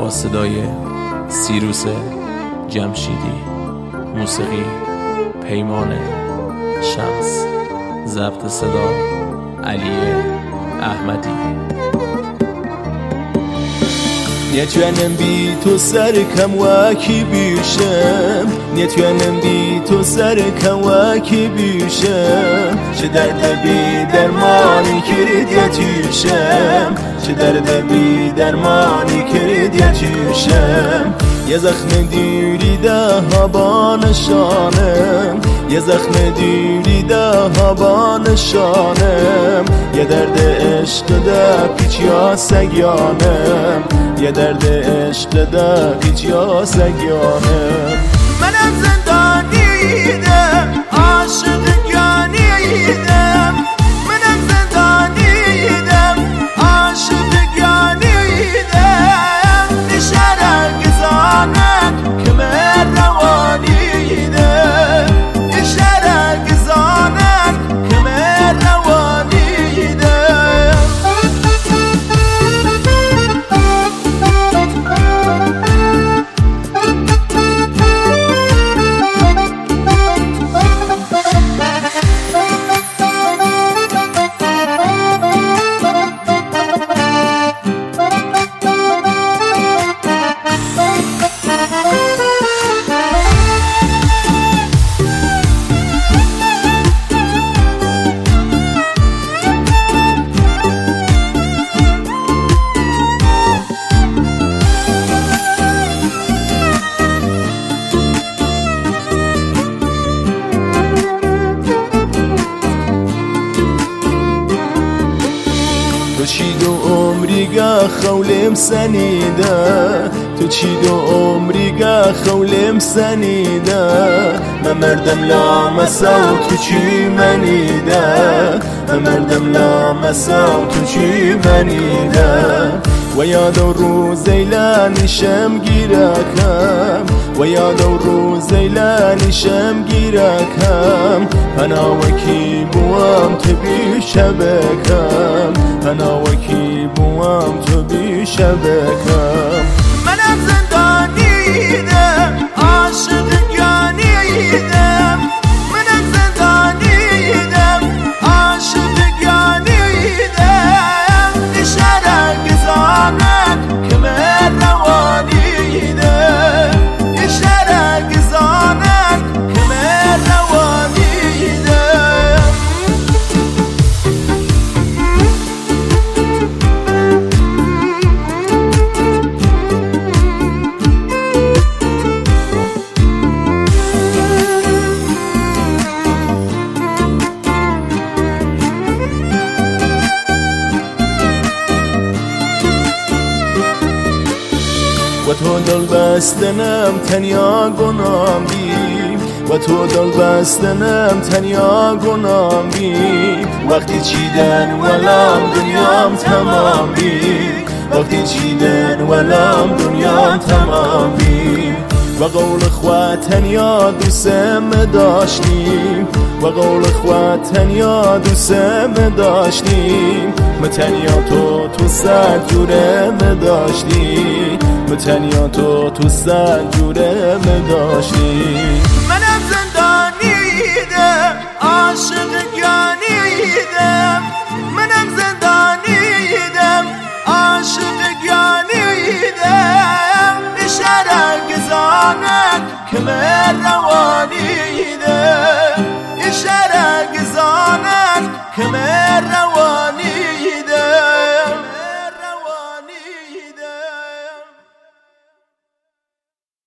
با صدای سیروس جمشیدی، موسیقی پیمان شمس، ضبط صدا علی احمدی. نتوانم بی تو سرکم وکی بیشم، نتوانم بی تو سرکم وکی بیشم. چه درد بی درمانی کرد یتیشم، چه درد بی درمانی کرد یتیشم. یه زخم دیری ده با نشانم، یه زخم دیری ده با نشانم. یه درد عشق ده پیچ یا سگیانم، یه درد عشق ده پیچ یا سگیانم. منم زندانیدم، عاشق گیانیدم. منم زندانیدم، عاشق گیانیدم. نشرق زانت که من روانیدم، نشرق زانت که من روانیدم. تو چی دو عمریگا خولم سنیده، تو چی دو عمریگا خولم سنیده. من مردم لامسا و تو چی منیده، من مردم لامسا و تو چی منیده. و یاد و روز ایلانیشم گیرکم، و یاد و روز ایلانیشم گیرکم. انا وکی بوام تو بی شبکم، انا وکی بوام تو بی شبکم. منم زندانیدم، عاشق گیانیدم. منم زندانیدم، عاشق گیانیدم. نشرق زانت که من روانیدم، نشرق زانت که من روانیدم. و تو دل بستنم تنیا گنام بی، و تو دل بستنم تنیا گنام بی. وقتی چیدن ولام دنیام تمام بی، وقتی چیدن ولام دنیام تمام بی. و قول خواه تنیا دوستم داشتیم، و قول خواه تنیا دوستم داشتیم. متنیا تو سر جوره داشتی، متنیا تو سر جوره داشتی. منم زندانیدم، عاشق گیانیدم. منم زندانیدم، عاشق گیانیدم. نشرق زانت که من روانیدم،